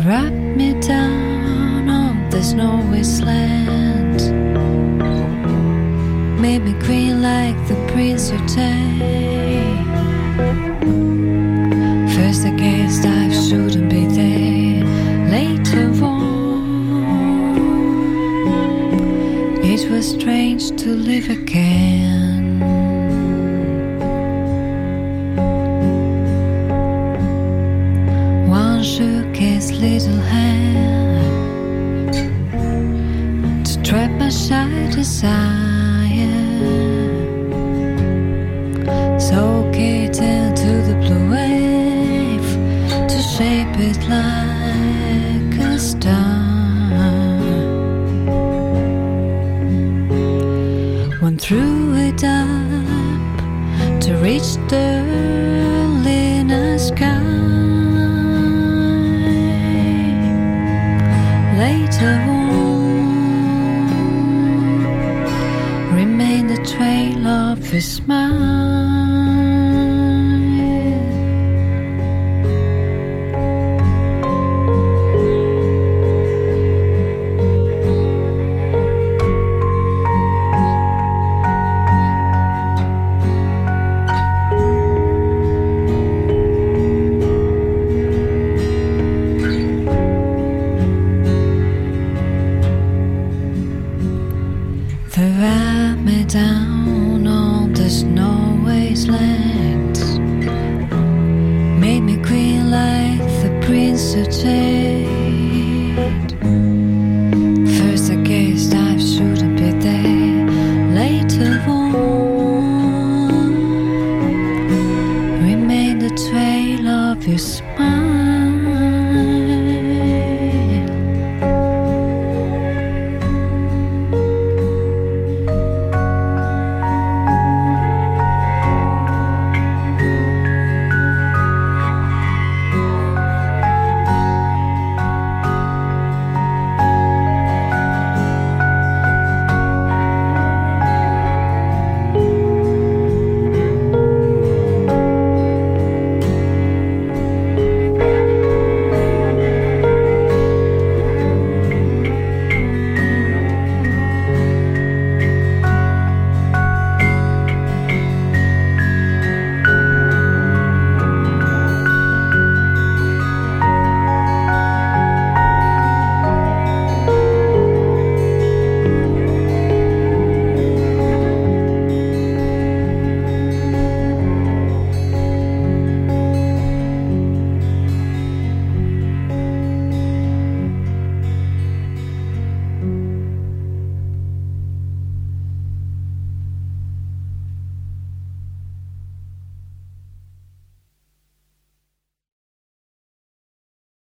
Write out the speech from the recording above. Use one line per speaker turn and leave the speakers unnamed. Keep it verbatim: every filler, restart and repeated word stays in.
wrap me down on the snowy slant, made me green like the prince of day. First I guessed I shouldn't be there. Later on, it was strange to live again. One shook his little hand to trap my shy desire, soak it into the blue wave to shape it like a star. One threw it up to reach the lunar sky. Later on, remained the trail of his smile. They wrap me down on the snow wastelands, made me green like the prince of day.